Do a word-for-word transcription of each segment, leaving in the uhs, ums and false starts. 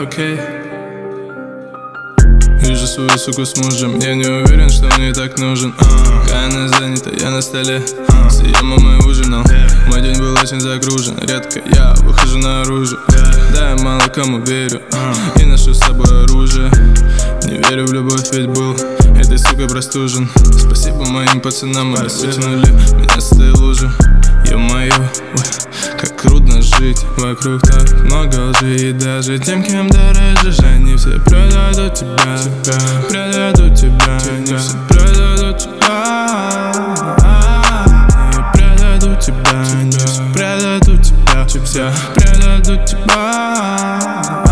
окей. Вижу свою суку с мужем, я не уверен, что мне так нужен. Пока она занята, я на столе, с ее мамой ужинал. Мой день был очень загружен, редко я выхожу наружу. Да, я мало кому верю и ношу с собой оружие. Не верю в любовь, ведь был этой сукой простужен. Спасибо моим пацанам, они вытянули меня с этой лужи. Ё-моё, как трудно жить, вокруг так много лжи. И даже тем, кем дорожишь, они все предадут тебя, предадут тебя, они все предадут тебя, они предадут тебя, они все предадут тебя, все предадут тебя.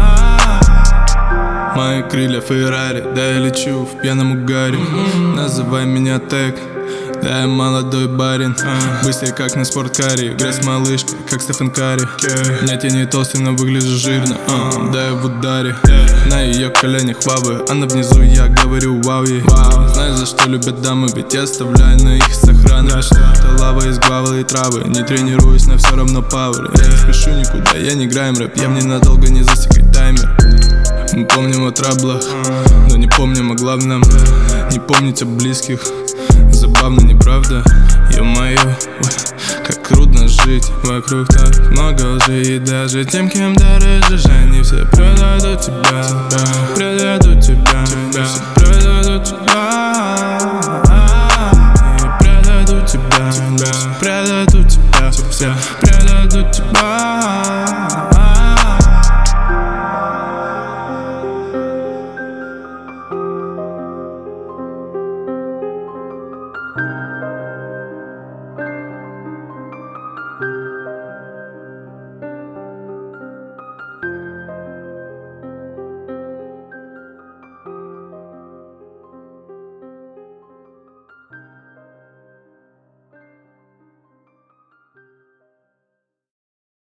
Мои крылья Феррари, да я лечу в пьяном угаре. Называй меня Тег, да я молодой барин. Быстрый как на спорткаре, игра с малышкой, как Стефан Карри. Нет, я не толстый, но выгляжу жирно, uh, да я в ударе. На ее коленях вавы, а на внизу я говорю вау ей. Знаешь, за что любят дамы, ведь я оставляю на их с охраны. Это лава из гвавы и травы, не тренируюсь, но все равно пауэр. Я не спешу никуда, я не играем рэп, я мне надолго не засекать таймер. Мы помним о траблах, но не помним о главном. Не помнить о близких, забавно, не правда? Ё-моё, как трудно жить, вокруг так много лжи. И даже тем, кем дорожишь, они все предадут тебя, предадут тебя.